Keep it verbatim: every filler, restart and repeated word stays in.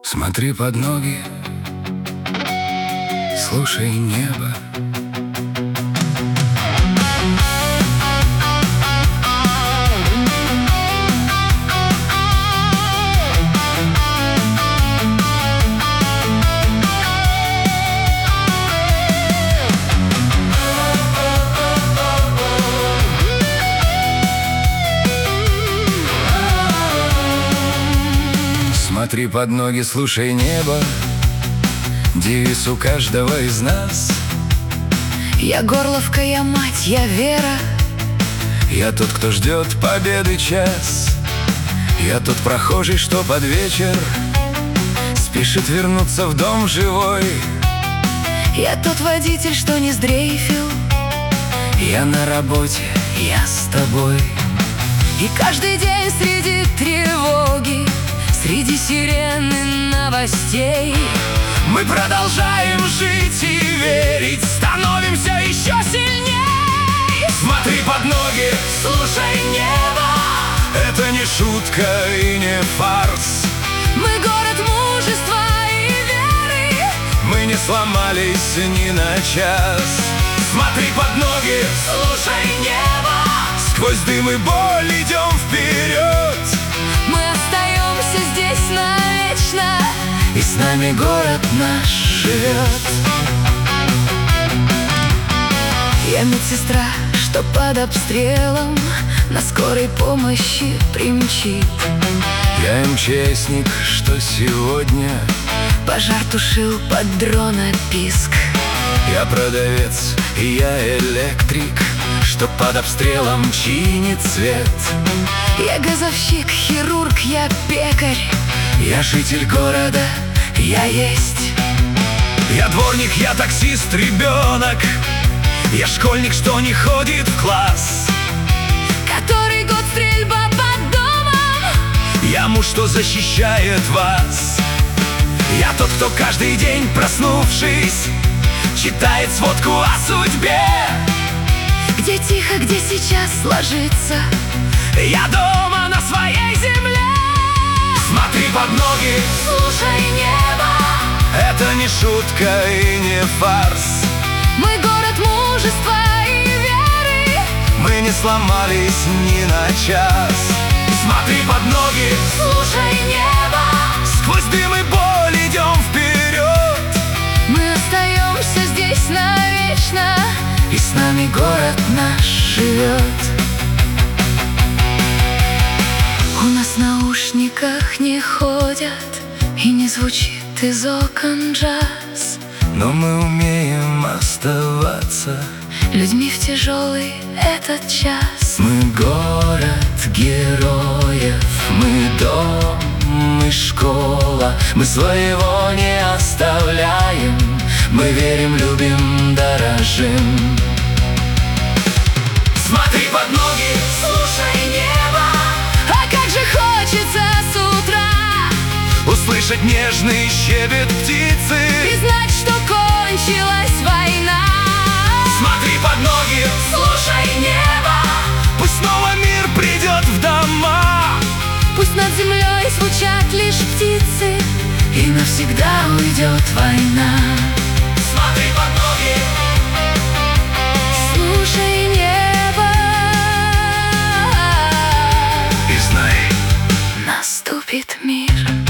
Смотри под ноги, слушай небо. Смотри под ноги, слушай небо. Девиз у каждого из нас. Я горловка, я мать, я вера. Я тот, кто ждет победы час. Я тот прохожий, что под вечер спешит вернуться в дом живой. Я тот водитель, что не сдрейфил. Я на работе, я с тобой. И каждый день среди тревоги, среди сирены новостей, мы продолжаем жить и верить, становимся еще сильней. Смотри под ноги, слушай небо. Это не шутка и не фарс. Мы город мужества и веры. Мы не сломались ни на час. Смотри под ноги, слушай небо. Сквозь дым и боль идем вперед. Мы остаемся здесь навечно, и с нами город наш живет. Я медсестра, что под обстрелом на скорой помощи примчит. Я МЧСник, что сегодня пожар тушил под дрона писк. Я продавец, и я электрик, что под обстрелом чинит свет. Я газовщик, хирург, я пекарь. Я житель города, я есть. Я дворник, я таксист, ребенок. Я школьник, что не ходит в класс. Который год стрельба под домом. Я муж, что защищает вас. Я тот, кто каждый день, проснувшись, читает сводку о судьбе. Где тихо, где сейчас ложится. Я дома на своей земле. Смотри под ноги, слушай небо. Это не шутка и не фарс. Мы город мужества и веры. Мы не сломались ни на час. Смотри под ноги, слушай небо. Сквозь дым и боль идем вперед. Мы остаемся здесь навечно, и с нами город наш живет. У нас в наушниках не ходят и не звучит из окон джаз. Но мы умеем оставаться людьми в тяжелый этот час. Мы город героев, мы дом, мы школа. Мы своего не оставляем. Мы верим, любим, дорожим. Смотри под ноги, слушай небо. А как же хочется с утра услышать нежный щебет птицы и знать, что кончилась война. Смотри под ноги, слушай небо. Пусть снова мир придет в дома. Пусть над землей звучат лишь птицы, и навсегда уйдет война. Смотри под ноги, слушай небо. И знай, наступит мир.